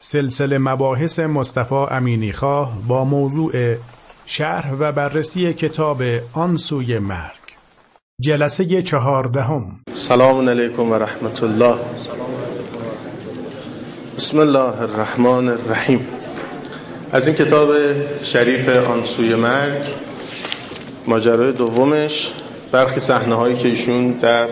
سلسله مباحث مصطفی امینیخواه با موضوع شرح و بررسی کتاب آن سوی مرگ، جلسه 14. سلام علیکم و رحمت الله. بسم الله الرحمن الرحیم. از این کتاب شریف آن سوی مرگ، ماجرای دومش، برخی صحنه هایی که ایشون در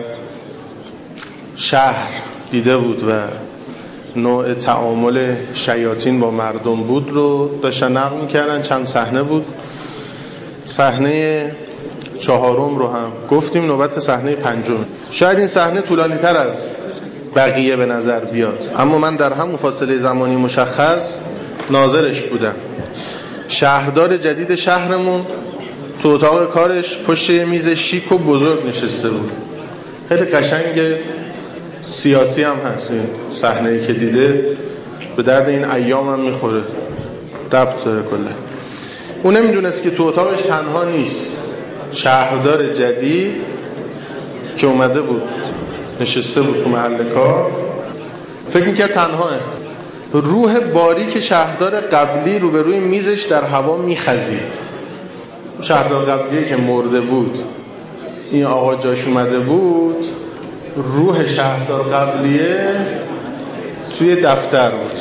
شهر دیده بود و نوع تعامل شیاطین با مردم بود رو داشتن نقل می‌کردن. چند صحنه بود. صحنه 4 رو هم گفتیم، نوبت صحنه 5. شاید این صحنه طولانی‌تر از بقیه به نظر بیاد، اما من در همون فاصله زمانی مشخص ناظرش بودم. شهردار جدید شهرمون تو اتاق کارش پشت یه میز شیک و بزرگ نشسته بود. خیلی قشنگ، سیاسی هم هست. این صحنه‌ای که دیده به درد این ایام هم میخوره، ربط داره کله. اون نمیدونست که تو اتاقش تنها نیست. شهردار جدید که اومده بود نشسته بود تو محل کار، فکر میکرد تنهاه. روح باریک شهردار قبلی روبروی میزش در هوا میخزید. شهردار قبلی که مرده بود، این آقا جاش اومده بود، روح شهردار قبلیه توی دفتر بود،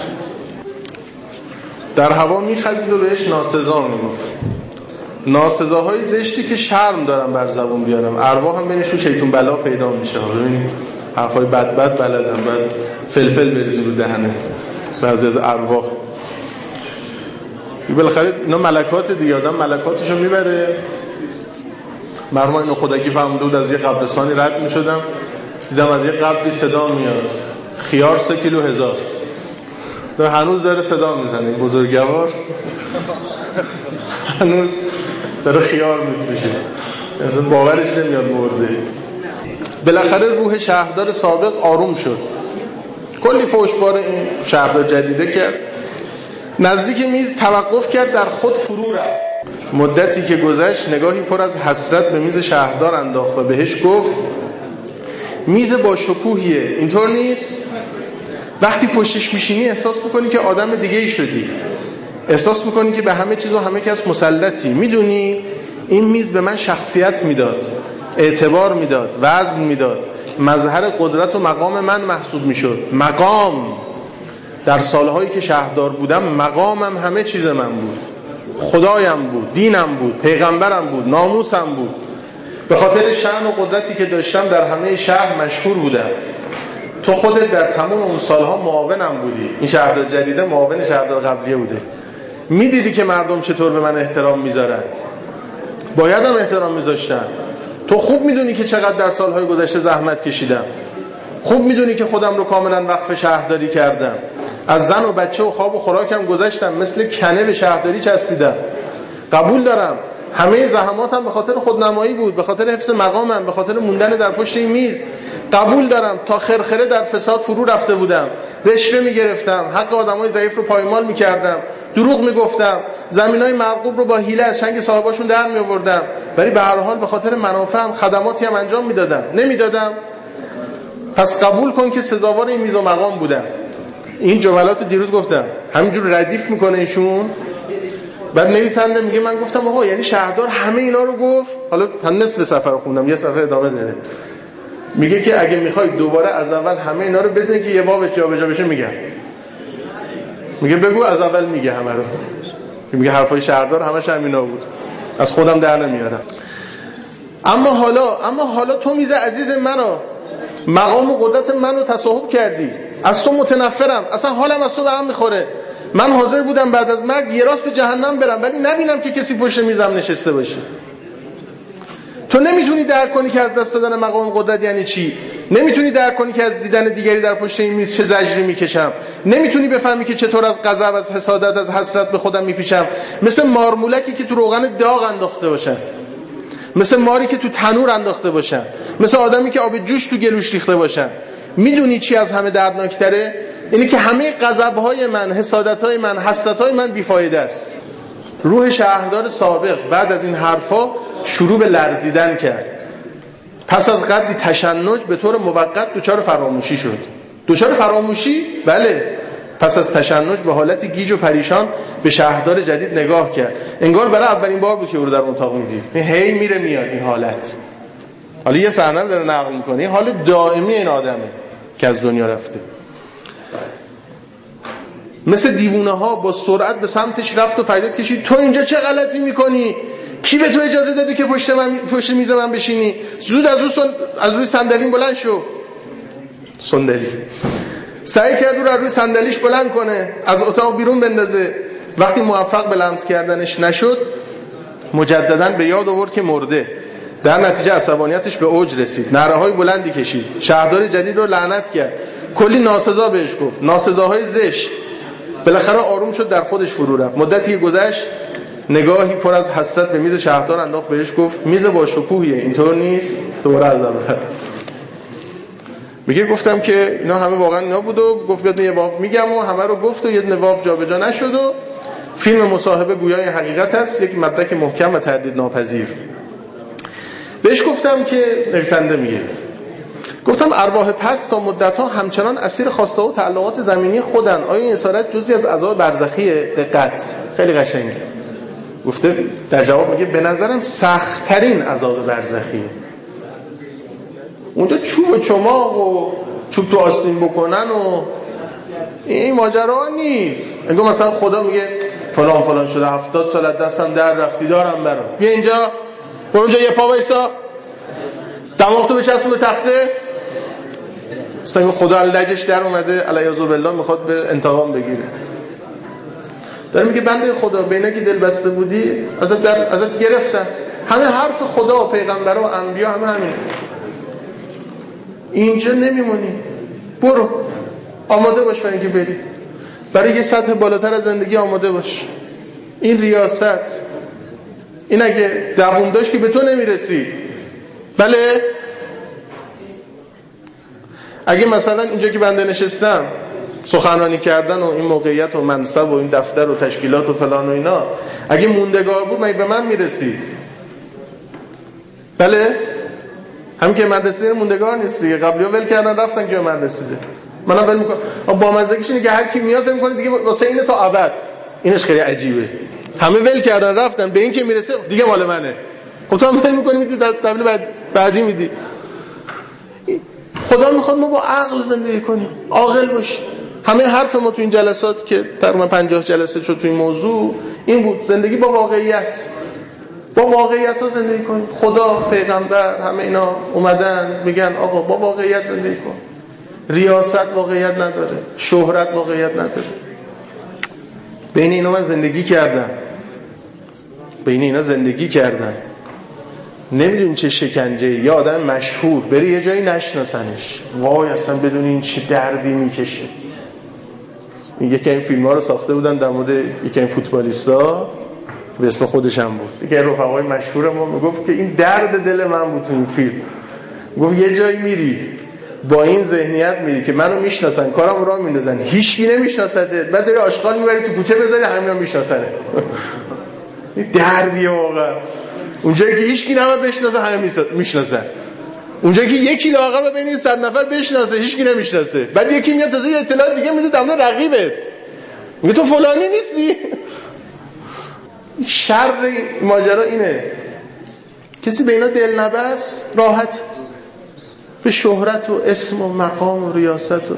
در هوا میخزید و بهش ناسزا میگفت. ناسزاهای زشتی که شرم دارم بر زبون بیارم. ارواح هم بینشون شیطون بلا پیدا میشه. ببینید حرفای بد بلدن، بعد فلفل بریزیم رو دهنه بعضی از ارواح. بالاخره اینا ملکات دیگه، آدم ملکاتشو میبره. مرحوم اینو خدایی فهمده بود. از یه قبرستانی رد میشدم، دیدم از یه قبری صدا میاد، خیار 3 کیلو 1000. هنوز داره صدا میزنه این بزرگوار، هنوز داره خیار میفروشه، اصلا باورش نمیاد مرده. بالاخره روح شهردار سابق آروم شد، کلی فحش‌بار این شهردار جدیده کرد. نزدیک میز توقف کرد، در خود فرو رفت. مدتی که گذشت نگاهی پر از حسرت به میز شهردار انداخت و بهش گفت: میز با شکوهیه، اینطور نیست؟ وقتی پشتش میشینی احساس میکنی که آدم دیگه ای شدی، احساس میکنی که به همه چیز و همه کس مسلطی. میدونی این میز به من شخصیت میداد، اعتبار میداد، وزن میداد، مظهر قدرت و مقام من محسوب میشد. مقام، در سالهایی که شهردار بودم مقامم همه چیز من بود، خدایم بود، دینم بود، پیغمبرم بود، ناموسم بود. به خاطر شأن و قدرتی که داشتم در همه شهر مشهور بودم. تو خودت در تمام اون سالها معاونم بودی. این شهردار جدیده معاون شهردار قبلیه بوده. میدیدی که مردم چطور به من احترام میذارن، بایدم احترام میذاشتن. تو خوب میدونی که چقدر در سالهای گذشته زحمت کشیدم. خوب میدونی که خودم رو کاملا وقف شهرداری کردم. از زن و بچه و خواب و خوراکم گذشتم، مثل کنه به شهرداری چسبیدم. قبول دارم همه زحماتم به خاطر خودنمایی بود، به خاطر حفظ مقامم، به خاطر موندن در پشت این میز. قبول دارم تا خرخره در فساد فرو رفته بودم، رشوه میگرفتم، حق آدمای ضعیف رو پایمال میکردم، دروغ میگفتم، زمینای مرغوب رو با حیله از چنگ صاحباشون در میآوردم، ولی به هر حال به خاطر منافعم خدماتی هم انجام نمیدادم. پس قبول کن که سزاوار این میز و مقام بودم. این جملات دیروز گفتم، همینجور ردیف میکنه ایشون. بعد نویسنده میگه من گفتم آقا یعنی شهردار همه اینا رو گفت. حالا نصف صفحه رو خوندم، یه صفحه ادامه داره. میگه که اگه میخوای دوباره از اول همه اینا رو بدونی که یه واو جابجا بشه میگم. میگه بگو از اول میگه همه رو. میگه حرفای شهردار همش همینا بود، از خودم در نمیارم. اما حالا تو میز عزیز منو، مقام و قدرت منو تصاحب کردی. از تو متنفرم، اصلا حالم از تو به هم میخوره. من حاضر بودم بعد از مرگ یه راست به جهنم برم، ولی نبینم که کسی پشت میزم نشسته باشه. تو نمیتونی درک کنی که از دست دادن مقام قدرت یعنی چی. نمیتونی درک کنی که از دیدن دیگری در پشت این میز چه زجری میکشم. نمیتونی بفهمی که چطور از غضب، از حسادت، از حسرت به خودم میپیچم، مثل مارمولکی که تو روغن داغ انداخته باشن، مثل ماری که تو تنور انداخته باشن، مثل آدمی که آب جوش تو گلوش ریخته باشن. میدونی چی از همه دردناکتره؟ اینه که همه غضب‌های من، حسادت‌های من، حسرت‌های من بیفایده است. روح شهردار سابق بعد از این حرفا شروع به لرزیدن کرد. پس از قدری تشنج به طور موقت دچار فراموشی شد. دچار فراموشی؟ بله. پس از تشنج به حالت گیج و پریشان به شهردار جدید نگاه کرد. انگار برای اولین بار بود که او رو در اتاق می‌دید. هی میره میاد این حالت. حالا یه صحنه داره نقل می‌کنه. این حال دائمی این آدمه که از دنیا رفته. مثل دیوونه ها با سرعت به سمتش رفت و فریاد کشید تو اینجا چه غلطی می‌کنی؟ کی به تو اجازه داده که پشت میز من بشینی؟ زود از روی صندلی بلند شو. صندلی سعی کرد او رو روی صندلیش بلند کنه، از اتاق بیرون بندازه. وقتی موفق به لمس کردنش نشد، مجدداً به یاد آورد که مرده. در نتیجه عصبانیتش به اوج رسید، نعره‌های بلندی کشید، شهردار جدید رو لعنت کرد، کلی ناسزا بهش گفت، ناسزاهای زشت. بالاخره آروم شد، در خودش فرو رفت. مدتی گذشت، نگاهی پر از حسرت به میز شهردار انداخت، بهش گفت میز با شکوهیه، اینطور نیست؟ دوباره از اول میگه گفتم که اینا همه واقعا اینا بود و گفت بیاد یه واف میگم و همه رو گفت و یه نواف جابجا نشد و فیلم مصاحبه گویای حقیقت است، یک مدرک محکم و تردید ناپذیر. بهش گفتم که نویسنده میگه، گفتم ارواح پس تا مدت‌ها همچنان اسیر خواسته و تعلقات زمینی خودن. آیا این اسارت جزئی از عذاب برزخیه؟ دقت خیلی قشنگه. گفته در جواب میگه به نظرم سخت‌ترین عذاب برزخیه. اونجا چوب و چماق و چوب تو آستین بکنن و این ماجرا نیست. انگار مثلا خدا میگه فلان فلان شده 70 سال از دستم در رفتی، دارم برام، بیا اینجا، برو اونجا، یه پا وایسا، دماغ تو بچسبون به تخته. مثلا خدا لجش در اومده علیه بالله میخواد به انتقام بگیره. داره میگه بنده خدا به اینا که دل بسته بودی ازت گرفتن. همه حرف خدا و پیغمبر و انبیا همین. اینجا نمیمونی، برو آماده باش برای اینکه بری، برای یه سطح بالاتر از زندگی آماده باش. این ریاست، این اگه دوام داشت که به تو نمیرسی. بله اگه مثلا اینجا که بنده نشستم سخنرانی کردن و این موقعیت و منصب و این دفتر و تشکیلات و فلان و اینا اگه موندگار بود مگه به من میرسید؟ بله هم که من رسیده موندگار نیست دیگه، قبلی ها ول کردن رفتن که من رسیده، منم ول میکنم. با مزدکش اینه که هر کی میاد فکر میکنه دیگه واسه اینه تا ابد. اینش خیلی عجیبه، همه ول کردن رفتن، به این که میرسه دیگه مال منه. خب تو هم ول میکنی میدی تبلیغ بعدی میدی. خدا میخواد ما با عقل زندگی کنیم، عاقل باشیم. همه حرف ما تو این جلسات که تقریبا 50 جلسه شد تو این موضوع این بود، زندگی با واقعیت، با واقعیت ها زندگی کنیم. خدا، پیغمبر، همه اینا اومدن میگن آقا با واقعیت زندگی کن. ریاست واقعیت نداره، شهرت واقعیت نداره. بین اینا من زندگی کردم، بین اینا زندگی کردم. نمیدونی چه شکنجه. یه آدم مشهور بری یه جایی نشناسنش، وای اصلا بدون این چه دردی میکشه. یکی این فیلم ها رو ساخته بودن در مورد یکی این فوتبالیستا به اسم خودش هم بود، یکی رفقای مشهور ما میگفت که این درد دل من بود تو این فیلم. گفت یه جایی میری با این ذهنیت میری که منو میشناسن، کارم رو میندازن، هیچکی نمیشناسته، بعد داری آشغال میبری تو کوچه بذاری همه میشناسنه. این دردیه واقعا. اونجایی که هیچکی نمیاد بشناسه همه میشناسن، اونجایی که یکی لااقل بین 100 نفر بشناسه هیچکی نمیشناسه، بعد یکی میاد تازه اطلاعات دیگه میده در مورد رقیبت، میگه تو فلانی نیستی. شر ماجرا اینه، کسی به اینا دل نبست راحت به شهرت و اسم و مقام و ریاست و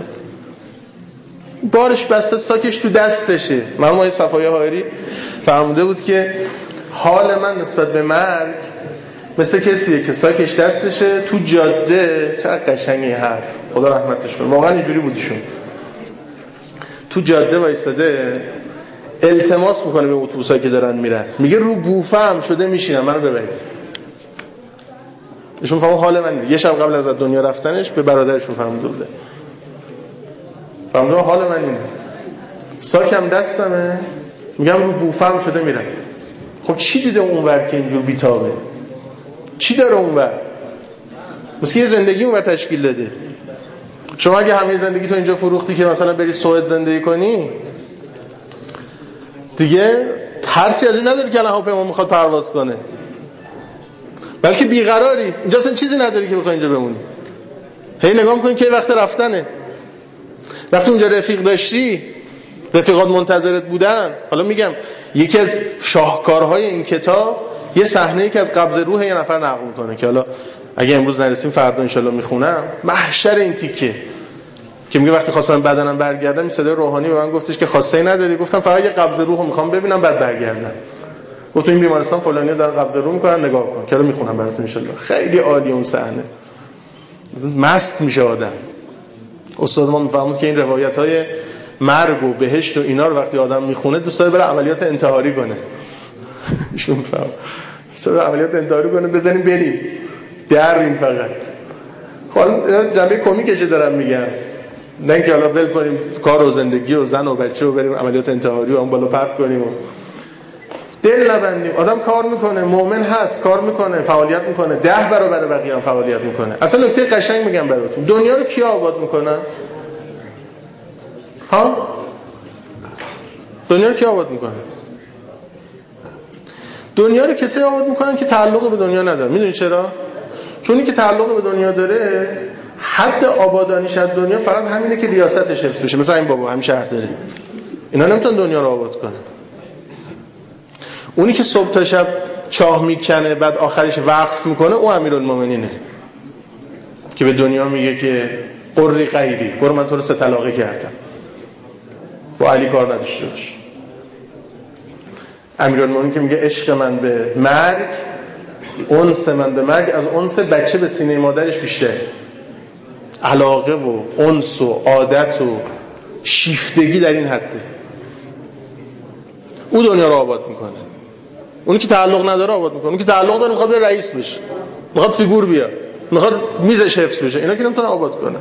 بارش بسته، ساکش تو دستشه. مرحوم صفای حائری فرموده بود که حال من نسبت به مرگ مثل کسیه که ساکش دستشه تو جاده. چقدر قشنگی حرف، خدا رحمتش کنه، واقعا اینجوری بودیشون. تو جاده وایساده التماس میکنه به اتوبوسایی که دارن میرن، میگه رو بوفم شده میشینم منو ببرید. ایشون فهمون حال من. یه شب قبل از دنیا رفتنش به برادرشون فرموده بوده، فرموده حال من اینه، ساکم دستمه، میگم رو بوفم شده میرم. خب چی دیده اونور که اینجور بیتابه؟ چی داره اونور؟ بس که یه زندگی اونور تشکیل داده. شما اگه همه زندگی تو اینجا فروختی که مثلا بری سوئد زندگی کنی، دیگه ترسی از این نداری که الان هواپیما میخواد پرواز کنه، بلکه بیقراری. اینجا اصلا چیزی نداری که بخوای اینجا بمونی. هی نگاه میکنی که وقت رفتنه. وقتی اونجا رفیق داشتی رفیقات منتظرت بودن. حالا میگم یکی از شاهکارهای این کتاب یه صحنه‌ای که از قبض روح یه نفر نقل میکنه که حالا اگه امروز نرسیم فردا انشالله میخونم. محشر این تیکه که میگه وقتی خواستم بدنم برگردم، این صدای روحانی به من گفتش که خواسته نداری؟ گفتم فقط یه قبض روحو میخوام ببینم بعد برگردم. گفت این بیمارستان فلانی دارن قبض روح میکنن، نگاه کن که میخونم براتون انشالله. خیلی عالی اون صحنه، مست میشه آدم. استاد ما میفهمید که این روایت‌های مرگ و بهشت و اینا رو وقتی آدم میخونه دوست داره بره عملیات انتحاری کنه. ایشون میفهم سر عملیات انتحاری کنه، بزنیم بریم در این فقط. حالا جنبه کمیکشه دارم میگم، نه اینکه حالا ول کنیم کار و زندگی و زن و بچه و بریم عملیات انتحاری و اون بالا پرت کنیم و دل نبندیم. آدم کار میکنه، مؤمن هست، کار میکنه، فعالیت میکنه، 10 برابر بقیه هم فعالیت میکنه. اصلا نکته قشنگ میگم براتون، دنیا رو کیا آباد میکنن؟ ها؟ دنیا رو کیا آباد میکنن؟ دنیا رو کسی آباد میکنن که تعلق به دنیا نداره. میدونی چرا؟ چونی که تعلق به دنیا داره حد آبادانیش از دنیا فقط همینه که ریاستش حفظ بشه. مثلا این بابا هم شهر داره، اینا نمیتونن دنیا رو آباد کنن. اونی که صبح تا شب چاه میکنه بعد آخرش وقف میکنه، او امیرالمومنینه که به دنیا میگه که قری غیری، برو من تو رو 3 طلاقه کردم، با علی کار نداشته باش. امیرالمومنین که میگه عشق من به مرگ، انس من به مرگ از انس بچه به سینه مادرش بیشتر. علاقه و انس و عادت و شیفتگی در این حده. او دنیا رو آباد میکنه. اونی که تعلق نداره آباد میکنه. اونی که تعلق داره میخواد بره رئیس بشه، میخواد فیگور بیاد، میخواد میزش حفظ بشه، اینا که نمیتونه آباد کنه.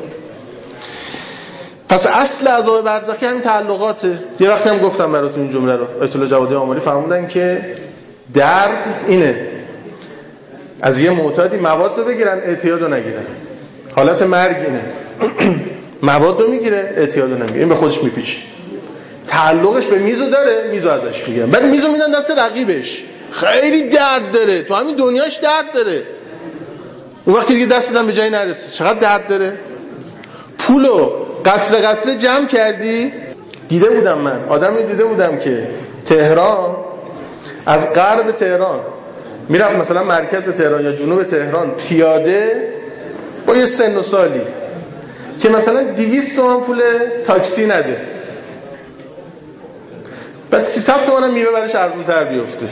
پس اصل عذاب برزخی همین تعلقاته. یه وقتی هم گفتم براتون این جمله رو، آیت الله جوادی آملی فرمودن که درد اینه از یه معتادی مواد رو بگیرن اعتیاد رو نگیرن. حالت مرگ اینه مواد رو میگیره اعتیاد رو نمیگیره، این به خودش میپیچه. تعلقش به میزو داره، میزو ازش میگیرن، بعد میزو میدن دست رقیبش. خیلی درد داره، تو همین دنیاش درد داره. اون وقتی دیگه دست دادن به جایی نرسه چقدر درد داره. پولو قطره قطره جمع کردی. دیده بودم من آدمی دیده بودم که تهران، از غرب تهران میرفت مثلا مرکز تهران یا جنوب تهران پیاده با یه سن و سالی که مثلا 200 تومن پول تاکسی نده، بعد 300 تومن هم میوه برش ارزون‌تر بیفته.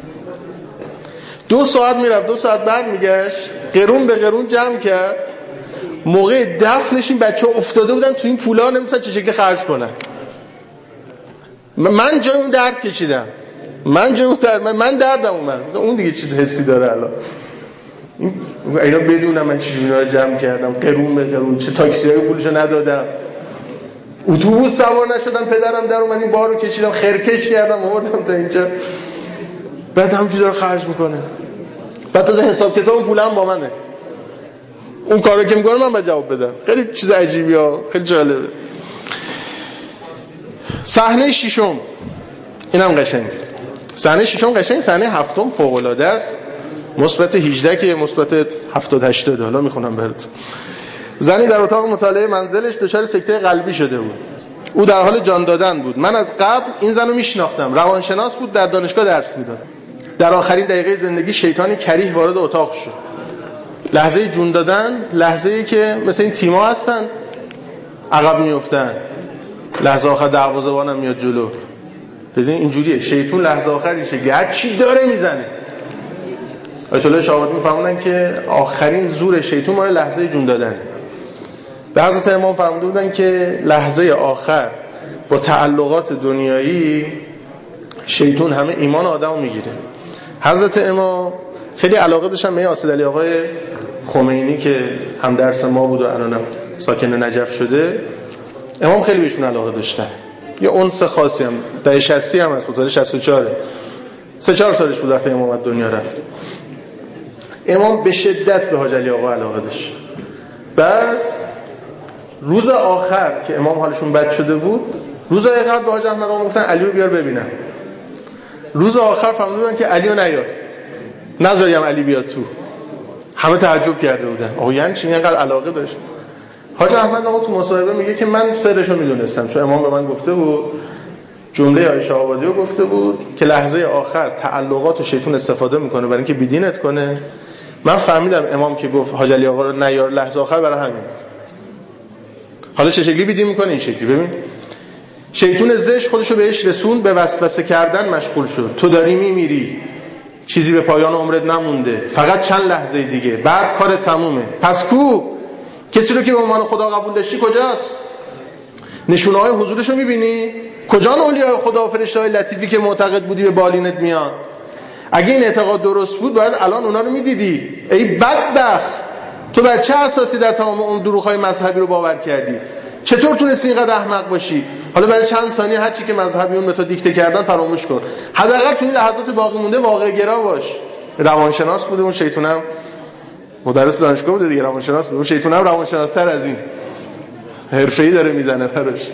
2 ساعت میرفت 2 ساعت بعد میگشت، قرون به قرون جمع کرد. موقع دفنش این بچه‌ها افتاده بودن تو این پولا، نمی‌دونن چه شکلی خرج کنن. من جای اون درد کشیدم، من دردم اومد. اون دیگه چه حسی داره الان؟ اینا بدونم من چجوری اینا رو جمع کردم، قرون به قرون، چه تاکسی‌های پولشو ندادم، اتوبوس سوار نشدم، پدرم در اومد این بارو کشیدم، خرکش کردم آوردم تا اینجا، بعد همینجوری داره خرج میکنه. بعد تازه حساب کتاب پولم با منه. اون کارو که میکنه من باید جواب بدم. خیلی چیز عجیبی ها، خیلی جالبه. صحنه ششم اینم قشنگه. صحنه ششم قشنگ، صحنه هفتم فوق العاده است. مثبت 18 که مثبت 70 80 حالا میخونم برات. زنی در اتاق مطالعه منزلش دچار سکته قلبی شده بود. او در حال جان دادن بود. من از قبل این زنو میشناختم. روانشناس بود، در دانشگاه درس میداد. در آخرین دقیقه زندگی شیطانی کریه وارد اتاق شد. لحظه جون دادن، لحظه‌ای که مثل این تیم‌ها هستن عقب میافتن، لحظه آخر دروازه‌بانم میاد جلو. ببین اینجوریه شیطان، لحظه آخرشه هر چی داره میزنه. آیت الله شاهوردی میفهمونن که آخرین زور شیطان مال لحظه جون دادن. به حضرت امام فرموده بودن که لحظه آخر با تعلقات دنیایی شیطان همه ایمان آدمو میگیره. حضرت امام خیلی علاقه داشتن به آسد علی آقای خمینی که هم درس ما بود و الانم ساکن نجف شده. امام خیلی بهشون علاقه داشتن. یه انس خاصی هم دهه 60 هم از سال 64 3-4 سالش بود وقتی امام از دنیا رفت. امام به شدت به حاج علی آقا علاقه داشت. بعد روز آخر که امام حالشون بد شده بود، روز قبل به حاج احمد آقا گفتن علی رو بیار ببینم. روز آخر فهمیدن که علی رو نیار، نذاری هم علی بیاد تو. همه تعجب کرده بودن. آقا یعنی چی اینقدر علاقه داشت؟ حاج احمد آقا تو مصاحبه میگه که من سرشو میدونستم، چون امام به من گفته بود جمله عایشه آبادی رو گفته بود که لحظه آخر تعلقات و شیطان استفاده میکنه برای اینکه بیدینت کنه. من فهمیدم امام که گفت حاج علی آقا رو نیار لحظه آخر برای همین. حالا چه شکلی بیدین میکنه؟ این شکلی. ببین شیطان زشت خودشو بهش رسون، به وسوسه کردن مشغول شد. تو داری میمیری، چیزی به پایان عمرت نمونده، فقط چند لحظه دیگه بعد کارت تمومه. پس کو کسی رو که به عنوان خدا قبول داشتی کجاست؟ نشونه‌های حضورش رو می‌بینی؟ کجا اولیاء خدا و فرشته‌های لطیفی که معتقد بودی به بالینت میان؟ اگه این اعتقاد درست بود باید الان اونا رو می‌دیدی. ای بدبخت، تو بر چه اساسی در تمام اون دروغ‌های مذهبی رو باور کردی؟ چطور تونستی اینقدر احمق باشی؟ حالا برای چند ثانیه هر چی که مذهبیون به تو دیکته کردن فراموش کن. حداقل تو این لحظات باقی مونده واقع‌گرا باش. روانشناس بوده اون شیطونم، مدرس دانشگاه بوده دیگه، روانشناس بوده. اون شیطونم روانشناس‌تر از این حرفه‌ای داره میزنه براش.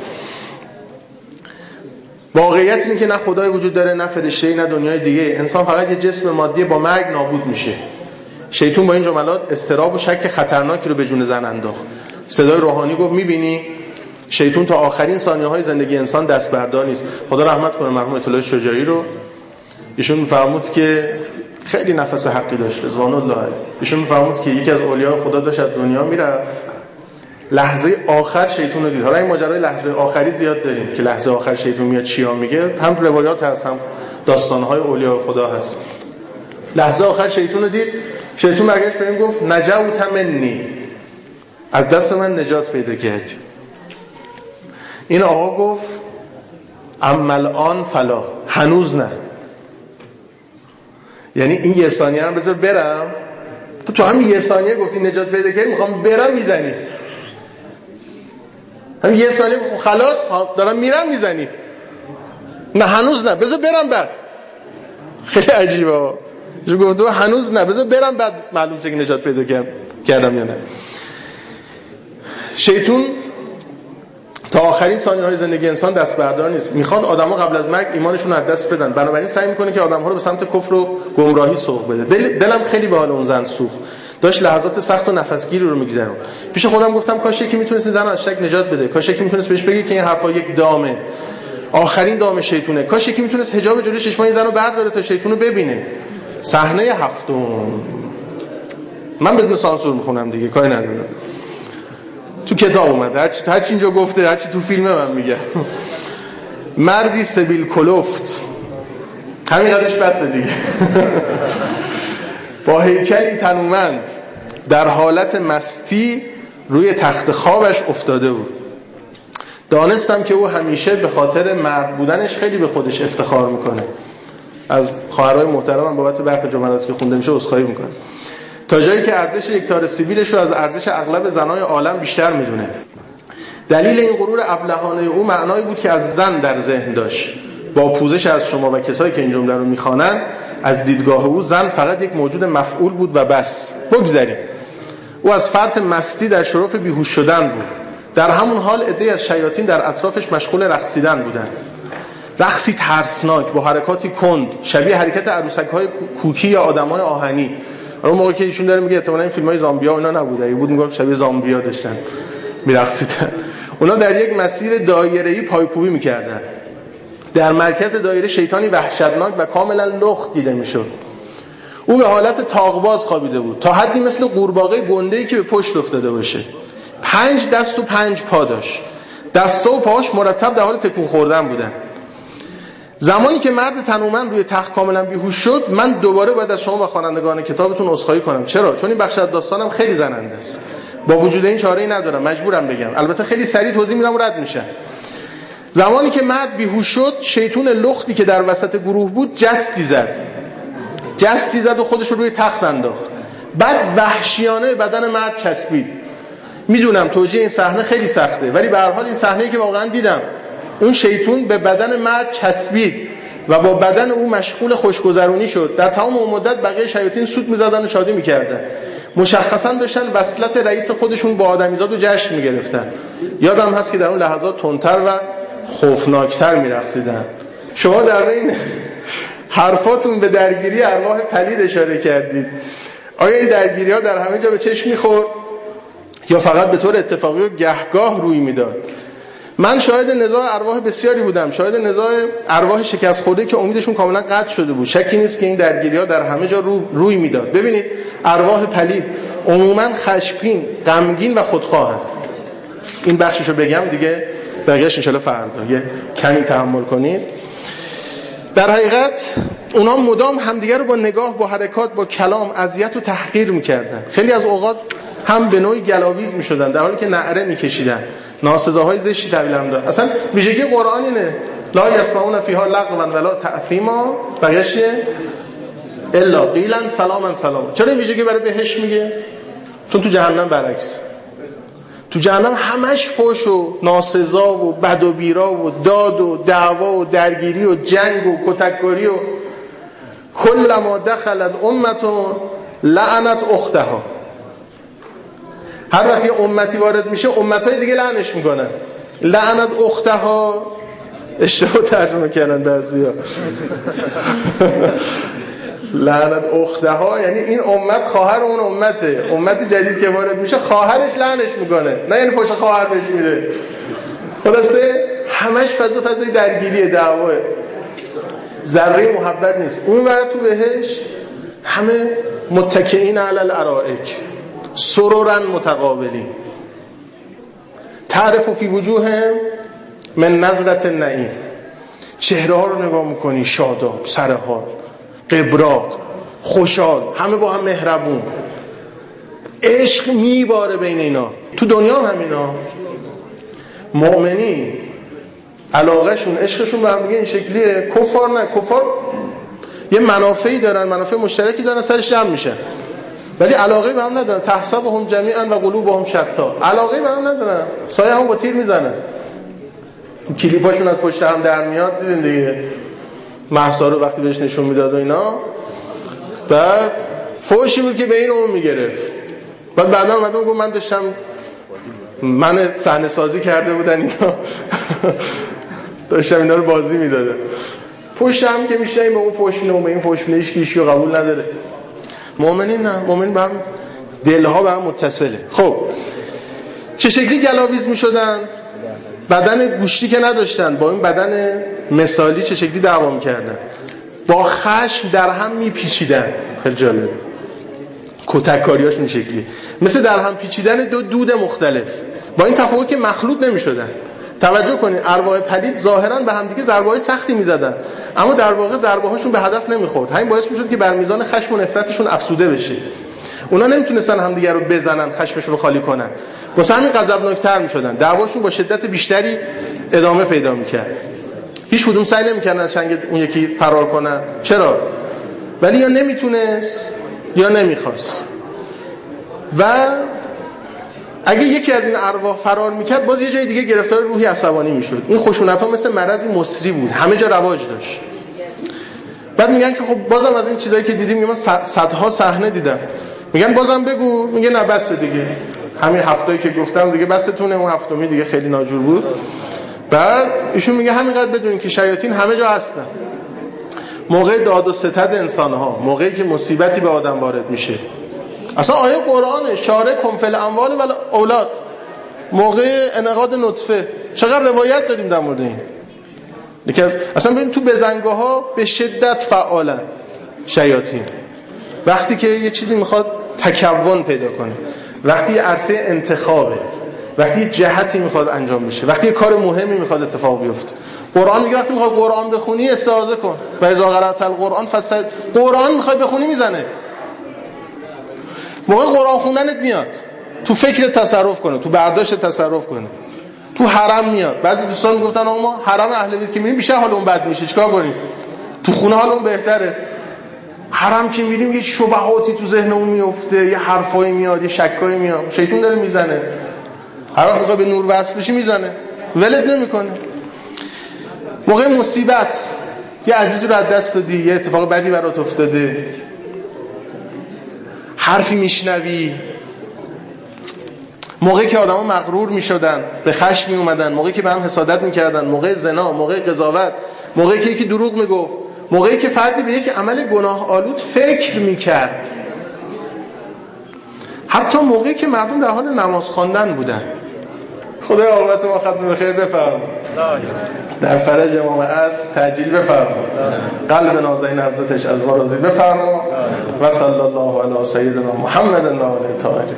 واقعیت اینه که نه خدای وجود داره، نه فرشته‌ای، نه دنیای دیگه. انسان فقط یه جسم مادی با مرگ نابود میشه. شیطان با این جملات اضطراب و شک خطرناکی رو به جون زن انداخت. صدای روحانی گفت میبینی شیطان تا آخرین ثانیه‌های زندگی انسان دست بردار نیست. خدا رحمت کنه مرحوم آیت الله شجاعی رو. ایشون می‌فرمود که خیلی نفس حقی داشت، رضوان الله علیه. ایشون می‌فرمود که یکی از اولیاء خدا داشت از دنیا میرفت، لحظه آخر شیطان رو دید. حالا این ماجرای لحظه آخری زیاد داریم که لحظه آخر شیطان میاد چیا میگه، هم روایات هست هم داستان‌های اولیاء خدا هست. لحظه آخر شیطان رو دید، شیطان برگشت بهم گفت نجوت منی، از دست من نجات پیدا کردی. این آقا گفت اما الان فلا، هنوز نه. یعنی این یه ثانیه رو بذار برم. تو همین یه ثانیه گفتی نجات پیدا کردی، میخوام برم میزنی. همین یه ثانیه خلاص دارم میرم میزنی. نه هنوز نه، بذار برم بعد. خیلی عجیبه. جو گفت هنوز نه، بذار برم بعد معلوم شه که نجات پیدا کردم یا نه. شیطان تا آخرین ثانیه‌های زندگی انسان دست بردار نیست. میخواد آدم‌ها قبل از مرگ ایمانشون رو از دست بدن. بنابراین سعی میکنه که آدم‌ها رو به سمت کفر و گمراهی سوق بده. دلم خیلی به حال اون زن سوخت. داشت لحظات سخت و نفسگیری رو میگذرون. پیش خودم گفتم کاش یکی میتونست این زن رو از شک نجات بده. کاش یکی میتونست بهش بگه که این حرفا یک دامه. آخرین دام شیطونه. کاش یکی میتونست حجاب جلوی چشمای این زن رو برداره تا شیطون رو ببینه. صحنه هفتم. من بدون سانسور میخونم دیگه، کاری ندارم. تو کتاب اومده، هر چی اینجا گفته، هر چی تو فیلمه من میگم. مردی سبیل کلفت، همین قدرش بسته دیگه. با هیکلی تنومند در حالت مستی روی تخت خوابش افتاده بود. دانستم که او همیشه به خاطر مرد بودنش خیلی به خودش افتخار میکنه. از خواهرای محترمم بابت برخی جملاتی که خونده میشه عذرخواهی میکنه. تا جایی که ارزش یک تار سیبیلش رو از ارزش اغلب زنای عالم بیشتر میدونه. دلیل این غرور ابلهانه او معنایی بود که از زن در ذهن داشت. با پوزش از شما و کسایی که این جمله رو میخوانن، از دیدگاه او زن فقط یک موجود مفعول بود و بس. بگذاریم. او از فرط مستی در شرف بیهوش شدن بود. در همون حال عده‌ای از شیاطین در اطرافش مشغول رقصیدن بودند. رقصی ترسناک با حرکاتی کند، شبیه حرکت عروسک‌های کوکی یا آدم‌های آهنی. اون موقع که ایشون داره میگه احتمالاً این فیلم‌های زامبیا اینا نبوده، اگه بود میگم شبیه زامبیا داشتن میرقصیدن. اونا در یک مسیر دایره‌ای پایکوبی می‌کردن. در مرکز دایره شیطانی وحشتناک و کاملا لخت دیده میشد. او به حالت طاق‌باز خوابیده بود، تا حدی مثل قورباغه گنده‌ای که به پشت افتاده باشه. 5 دست و 5 پا داشت. دستا و پاهاش مرتب در حال تکون خوردن بودن. زمانی که مرد تنومند روی تخت کاملا بیهوش شد، من دوباره باید از شما و خوانندگان کتابتون عذرخواهی کنم. چرا؟ چون این بخش از داستانم خیلی زننده است. با وجود این چاره‌ای ندارم، مجبورم بگم. البته خیلی سریع توضیح میدم و رد میشم. زمانی که مرد بیهوش شد، شیطون لختی که در وسط گروه بود جستی زد و خودش رو روی تخت انداخت. بعد وحشیانه بدن مرد چسبید. میدونم توجیه این صحنه خیلی سخته، ولی به هر حال این صحنه‌ای که واقعا دیدم، اون شیطون به بدن مرد چسبید و با بدن او مشغول خوشگذرونی شد. در تمام اون مدت بقیه شیاطین سوت می‌زدن و شادی می‌کردن. مشخصاً داشتن وصلت رئیس خودشون با آدمیزاد و جشن می‌گرفتن. یادم هست که در اون لحظات تندتر و خوفناکتر می‌رقصیدن. شما در این حرفاتون به درگیری ارواح پلید اشاره کردید. آیا این درگیری‌ها در همه جا به چشم می‌خورد یا فقط به طور اتفاقی و گهگاه روی میداد؟ من شاهد نزاع ارواح بسیاری بودم، شاهد نزاع ارواح شکست خورده که امیدشون کاملا قطع شده بود. شکی نیست که این درگیری‌ها در همه جا روی میداد. ببینید ارواح پلید عموما خشمگین، غمگین و خودخواهند. این بخششو بگم دیگه، بقیه‌اش ان شاءالله فردا یه کمی تحمل کنید. در حقیقت اونا مدام همدیگه رو با نگاه، با حرکات، با کلام اذیت و تحقیر می‌کردن. خیلی از اوقات هم به نوعی گلاویز می‌شدن در حالی که نعره می‌کشیدن. ناسزاهای زشتی تحویل هم داد. اصلا ویژگی قرآن اینه: لا یسمعون فیها لغوا ولا تأثیما بقیش الا قیلا سلاما سلاما. چرا این ویژگی برای بهشت میگه؟ چون تو جهنم برعکس. تو جهنم همش فحش و ناسزا و بد و بیرا و داد و دعوا و درگیری و جنگ و کتککاری و کلما دخلت امة لعنت اختها. هر وقت یه امتی وارد میشه امتهای دیگه لعنش میکنن. لعنت اختها اشتباه ترجمه کردن بعضیا. لعنت اختها یعنی این امت خواهر اون امته. امت جدید که وارد میشه خواهرش لعنش میکنه، نه یعنی فحش خواهر بهش میده. خلاصه همش فضای درگیریه، دعواه، ذره محبت نیست. اون ور تو بهش همه متکئین علی الارائک سرورا متقابلین، تعرف فی وجوههم من نظرة النعیم. چهره ها رو نگاه میکنی، شاداب، سرحال، قبراق، خوشحال، همه با هم مهربون، عشق میباره بین اینا. تو دنیا هم همینا. مؤمنین علاقهشون، عشقشون به هم دیگه این شکلیه. کفار نه، کفار یه منافعی دارن، منافع مشترکی دارن، سرش جمع میشن، ولی علاقه به هم ندارن. تحسبهم جمیعا و قلوبهم شتا. علاقه به هم ندارن، سایه هم با تیر میزنن. کلیپاشون از پشت هم در میاد، دیدین دیگه، مهسا رو وقتی بهش نشون میداد و اینا. بعد فوشی بود که به این اون میگرفت. بعد اومدم گفت من داشتم، من صحنه سازی کرده بودن اینا داشتم اینا رو بازی میدادم. پشت هم که میشه این به اون فوش میده، به این فوش میده، هیچ کیشو قبول نداره. مؤمنین نه، مؤمن به هم دلها به هم متصله. خب چه شکلی گلاویز میشدن؟ بدن گوشتی که نداشتن، با این بدن مثالی چه شکلی دعوا میکردن؟ با خشم در هم میپیچیدن. خیلی جالب. کتککاریاش این شکلی، مثل در هم پیچیدن دو دود مختلف، با این تفاوت که مخلوط نمیشدن. توجه کنید، ارواح پلید ظاهرا به هم دیگه ضربه‌های سختی میزدن، اما در واقع ضربه‌هاشون به هدف نمیخورد. همین باعث میشد که بر میزان خشم و نفرتشون افسوده بشه. اونا نمیتونستن همدیگه رو بزنن، خشمشون رو خالی کنن، واسه همین غضبناک‌تر میشدن. دعواشون با شدت بیشتری ادامه پیدا میکرد. هیچ کدوم سعی نمیکردن از چنگ اون یکی فرار کنن. چرا؟ ولی یا نمیتونست یا نمیخواست. و اگه یکی از این ارواح فرار میکرد، باز یه جای دیگه گرفتار روحی عصبانی میشد. این خشونت‌ها مثل مرضی مصری بود، همه جا رواج داشت. بعد میگن که خب بازم از این چیزایی که دیدیم، من صدها صحنه دیدم، میگن بازم بگو، میگه نه بس دیگه، همین هفتایی که گفتم دیگه بستونه، اون هفتمی دیگه خیلی ناجور بود. بعد ایشون میگه همینقدر بدونین که شیاطین همه جا هستن. موقع داد و ستد انسان‌ها، موقعی که مصیبتی به آدم وارد میشه، اصلا آیه قرآن شارکهم فی الاموال و الاولاد، موقع انعقاد نطفه، چقدر روایت داریم در مورد این. اصلا ببین تو بزنگاه‌ها به شدت فعالن شیاطین. وقتی که یه چیزی میخواد تکون پیدا کنه، وقتی یه عرصه انتخابه، وقتی یه جهتی میخواد انجام بشه، وقتی یه کار مهمی میخواد اتفاق بیفته. قرآن میگه وقتی میخواد قرآن بخونی استعاذه کن، و اذا قرأت القرآن فاستعذ. قرآن میخوای بخونی میزنه. موقع قرآن خوندنت میاد تو فکر تصرف کنه، تو برداشت تصرف کنه، تو حرم میاد. بعضی دوستان میگفتن ما حرم اهل بیت که میریم بیشتر حالمون بد میشه، چیکار کنیم؟ تو خونه حالمون بهتره. حرم که میریم یه شبهاتی تو ذهنمون میفته، یه حرفایی میاد، یه شکایی میاد، شیطان داره میزنه. هر وقت میخوای به نور وصل بشی میزنه، ولت نمیکنه. موقع مصیبت، یه عزیزی رو از دست دادی، یه اتفاق بدی برات افتاده، حرفی میشنوی، موقعی که آدما مغرور میشدن، به خشم میومدن، موقعی که به هم حسادت میکردن، موقع زنا، موقع قضاوت، موقعی که یکی دروغ میگفت، موقعی که فردی به یک عمل گناه آلود فکر میکرد، حتی موقعی که مردم در حال نماز خواندن بودن. خدای عاقبت ما ختم به خیر بفرما. در فرج امام عصر تعجیل بفرما. قلب نازنین حضرتش از ما راضی بفرما. و صلی الله علی سیدنا محمد و آله الطاهرین.